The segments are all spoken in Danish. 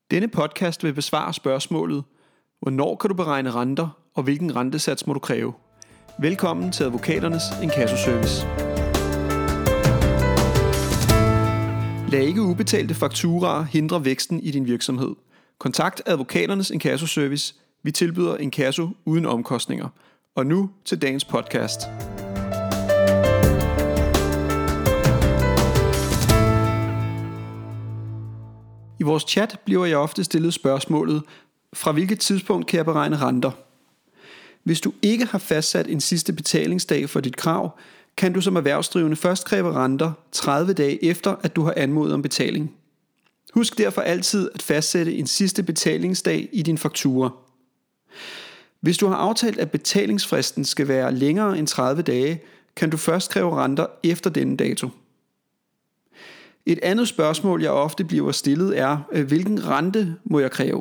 Denne podcast vil besvare spørgsmålet: hvornår kan du beregne renter, og hvilken rentesats må du kræve? Velkommen til Advokaternes Inkassoservice. Lad ikke ubetalte fakturaer hindre væksten i din virksomhed. Kontakt Advokaternes Inkassoservice. Vi tilbyder inkasso uden omkostninger. Og nu til dagens podcast. I vores chat bliver jeg ofte stillet spørgsmålet: fra hvilket tidspunkt kan jeg beregne renter? Hvis du ikke har fastsat en sidste betalingsdag for dit krav, kan du som erhvervsdrivende først kræve renter 30 dage efter, at du har anmodet om betaling. Husk derfor altid at fastsætte en sidste betalingsdag i din faktura. Hvis du har aftalt, at betalingsfristen skal være længere end 30 dage, kan du først kræve renter efter denne dato. Et andet spørgsmål, jeg ofte bliver stillet, er: hvilken rente må jeg kræve?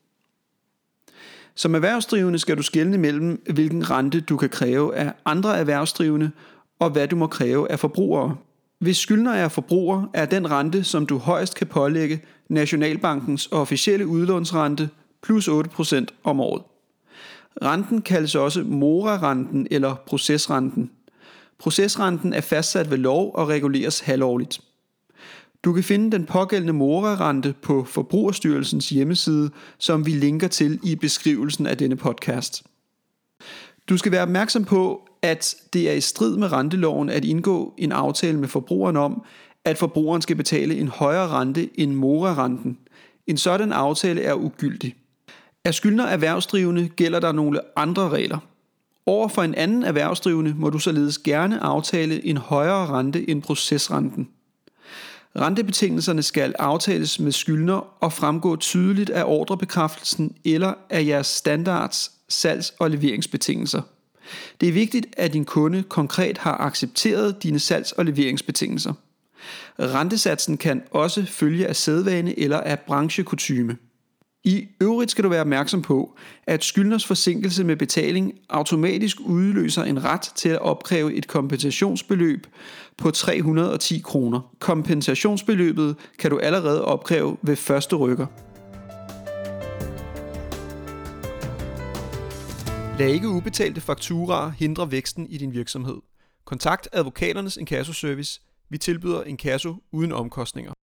Som erhvervsdrivende skal du skelne mellem, hvilken rente du kan kræve af andre erhvervsdrivende, og hvad du må kræve af forbrugere. Hvis skyldner er forbruger, er den rente, som du højst kan pålægge, Nationalbankens officielle udlånsrente plus 8% om året. Renten kaldes også mora-renten eller procesrenten. Procesrenten er fastsat ved lov og reguleres halvårligt. Du kan finde den pågældende mora-rente på Forbrugerstyrelsens hjemmeside, som vi linker til i beskrivelsen af denne podcast. Du skal være opmærksom på, at det er i strid med renteloven at indgå en aftale med forbrugeren om, at forbrugeren skal betale en højere rente end mora-renten. En sådan aftale er ugyldig. Er skyldner erhvervsdrivende, gælder der nogle andre regler. Over for en anden erhvervsdrivende må du således gerne aftale en højere rente end procesrenten. Rentebetingelserne skal aftales med skyldner og fremgå tydeligt af ordrebekræftelsen eller af jeres standards, salgs- og leveringsbetingelser. Det er vigtigt, at din kunde konkret har accepteret dine salgs- og leveringsbetingelser. Rentesatsen kan også følge af sædvane eller af branchekutyme. I øvrigt skal du være opmærksom på, at skyldners forsinkelse med betaling automatisk udløser en ret til at opkræve et kompensationsbeløb på 310 kroner. Kompensationsbeløbet kan du allerede opkræve ved første rykker. Lad ikke ubetalte fakturaer hindre væksten i din virksomhed. Kontakt Advokaternes Inkassoservice. Vi tilbyder inkasso uden omkostninger.